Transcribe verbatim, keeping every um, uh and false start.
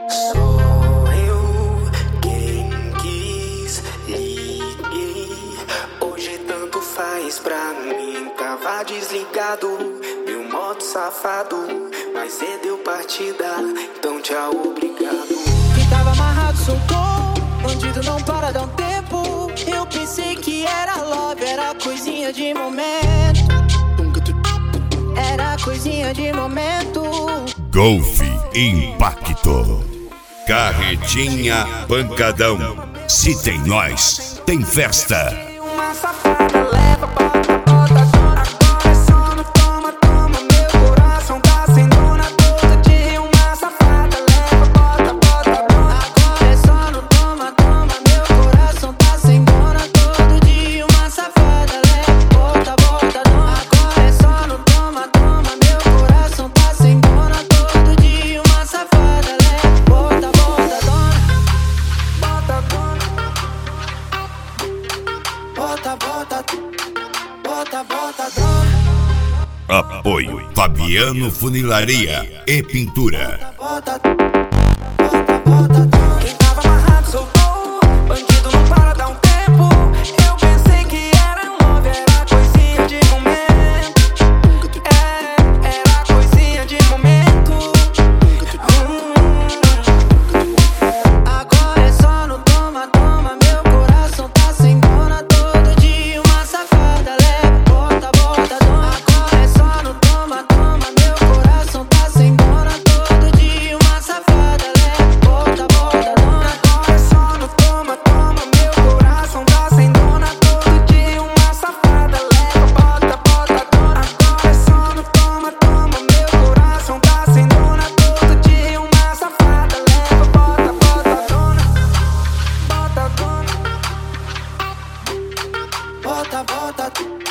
Sou eu quem quis, liguei. Hoje tanto faz pra mim. Tava desligado, meu modo safado. Mas cê deu partida, então tchau, obrigado. Quem tava amarrado soltou, bandido não para, dá um tempo. Eu pensei que era love, era coisinha de momento. Era coisinha de momento. Golf Impacto. Carretinha Pancadão. Se tem nós, tem festa. Uma safada leva, bota, bota, dona. Agora é sono, toma, toma. Meu coração tá sem dona. Todo dia uma safada leva, bota, bota, dona. Agora é sono, toma, toma. Meu coração tá sem dona. Todo dia uma safada leva, bota, bota, dona. Agora é sono, toma, toma. Meu coração tá sem dona. Todo dia uma safada leva, bota, bota, dona. Bota, dona. Bota, bota, bota, bota, dona. Apoio Fabiano Funilaria e Pintura. Bota, bota, bota, dona. Quem tava amarrado soltou, bandido não para, dá um tempo. Eu pensei que era love, era coisinha de momento. É, era coisinha de momento. Hum. Agora é só no toma, toma. Meu coração tá sem dona. Todo dia uma safada leva, bota, bota, dona. Agora é só no toma, toma. Meu coração tá sem dona. Todo dia uma safada leva, bota, bota, dona. Agora é só no toma, toma. Meu coração tá sem dona. Todo dia uma safada leva, bota, bota, dona. Agora é só no toma, toma. Meu coração tá sem dona. Todo dia uma safada leva, bota, bota, dona. Bota, dona. Bota, bota,